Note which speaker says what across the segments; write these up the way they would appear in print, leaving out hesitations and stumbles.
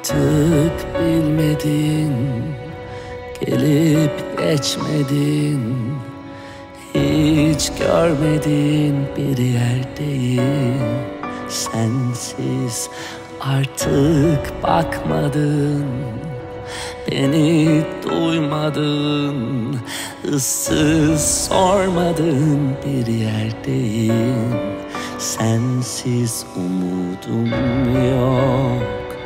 Speaker 1: Artık bilmedin, gelip geçmedin, hiç görmedin bir yerdeyim. Sensiz artık bakmadın, beni duymadın, ıssız sormadın bir yerdeyim. Sensiz umudum yok,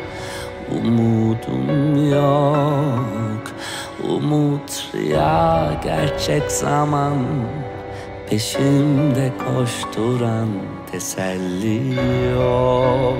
Speaker 1: umudum yok. Umut rüya, gerçek zaman, peşimde koşturan teselli yok,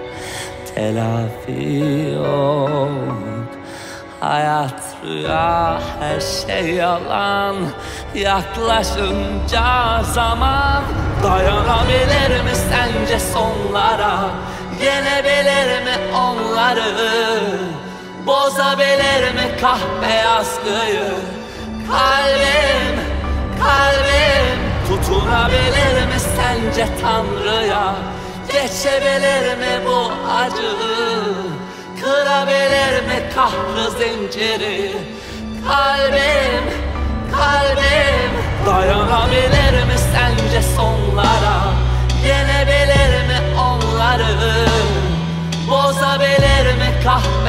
Speaker 1: telafi yok. Hayat rüya, her şey yalan. Yaklaşınca zaman, dayanabilir mi sence sonlara? Yenebilir mi onları? Bozabilir mi kahbeyaz kıyı? Kalbim, kalbim tutunabilir mi sence Tanrı'ya? Geçebilir mi bu acıyı? Kırabilir mi kahrı zinciri? Kalbim, kalbim dayanabilir mi sence sonlara? Yenebilir mi onları? Bozabilir mi kahrı